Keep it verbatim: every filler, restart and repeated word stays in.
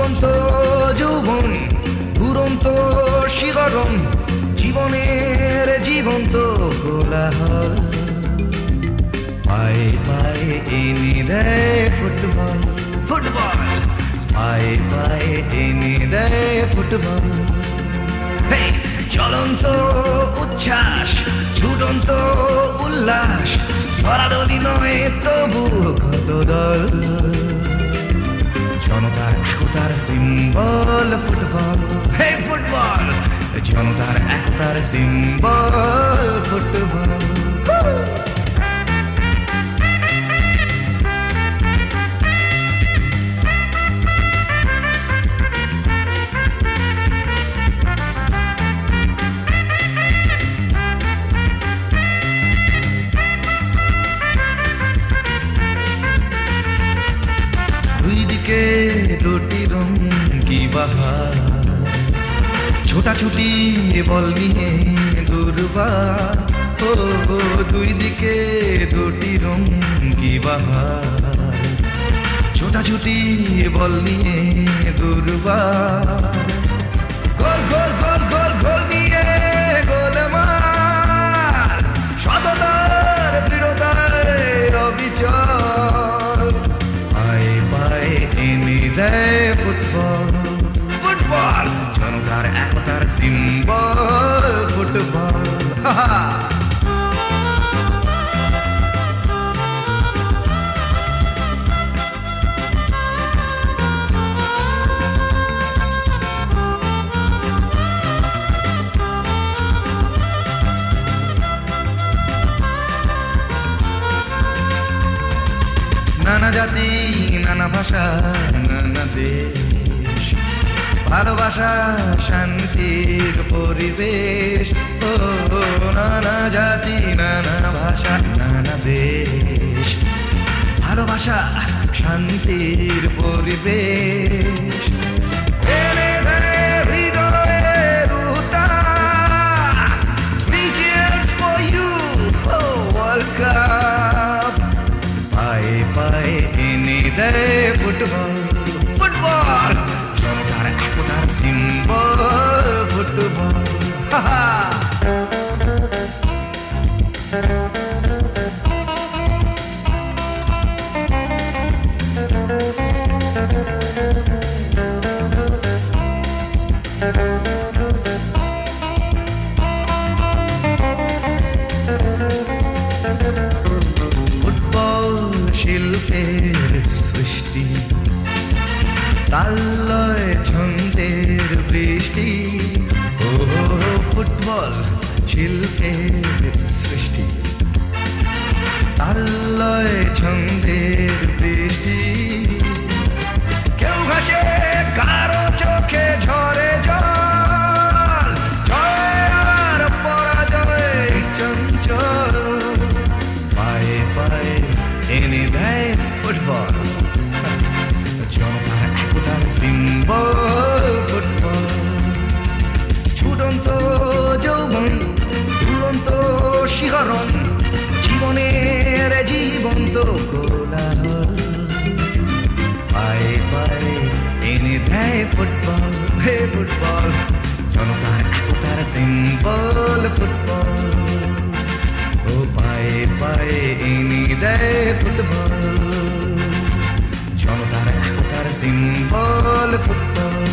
ছুটন্ত যৌবন, দুরন্ত শিহরণ, জীবনের জীবন্ত কোলাহল। পায়ে পায়ে এনে দেয় ফুটবল, ফুটবল পায়ে পায়ে এনে দেয় ফুটবল। চলন্ত উচ্ছ্বাস, ছুটন্ত উল্লাস, ধরাধরি নয় তবু কত দল। জনতার একতার সিম্বল ফুটবল, হে ফুটবল, জনতার একতার সিম্বল ফুটবল। দুই দিকে দুটি রং কি বাহার, ছোটাছুটি বল নিয়ে দুর্বার। ও দুই দিকে দুটি রং কি বাহার, ছোটাছুটি বল নিয়ে দুর্বার। গোল গোল গোল গোল গোল নিয়ে গোলমাল, সততার দৃঢ়তায় অবিচল। পায়ে পায়ে এনে দেয় ফুটবল, ফুটবল জনতার একতার সিম্বল ফুটবল। নানা জাতি, নানা ভাষা, নানা দেশ, ভালোবাসা শান্তির পরিবেশ। ও নানা জাতি, নানা ভাষা, নানা দেশ, ভালোবাসা শান্তির পরিবেশ। পায়ে এনে দেয় ফুটবল, ফুটবল জনতার একতার সিম্বল ফুটবল। শিল্পের সৃষ্টি, তাল্লয় ছন্দের বৃষ্টি। ও ফুটবল শিল্পের সৃষ্টি, তাল্লয় ছন্দের বৃষ্টি। কেউ ঘাসে, কারো চোখে ঝরে জল, জয় আর পরাজয় চঞ্চল। পায়ে পায়ে এনে দেয় ফুটবল, জনতার একতার সিম্বল ফুটবল। ছুটন্ত যৌবন, দুরন্ত শিহরণ, জীবনের জীবন্ত কোলাহল। পায়ে পায়ে এনে দেয় ফুটবল, হে ফুটবল জনতার একতার সিম্বল ফুটবল। ও পায়ে পায়ে এনে দেয় ফুটবল, জনতার একতার সিম্বল ফুটবল।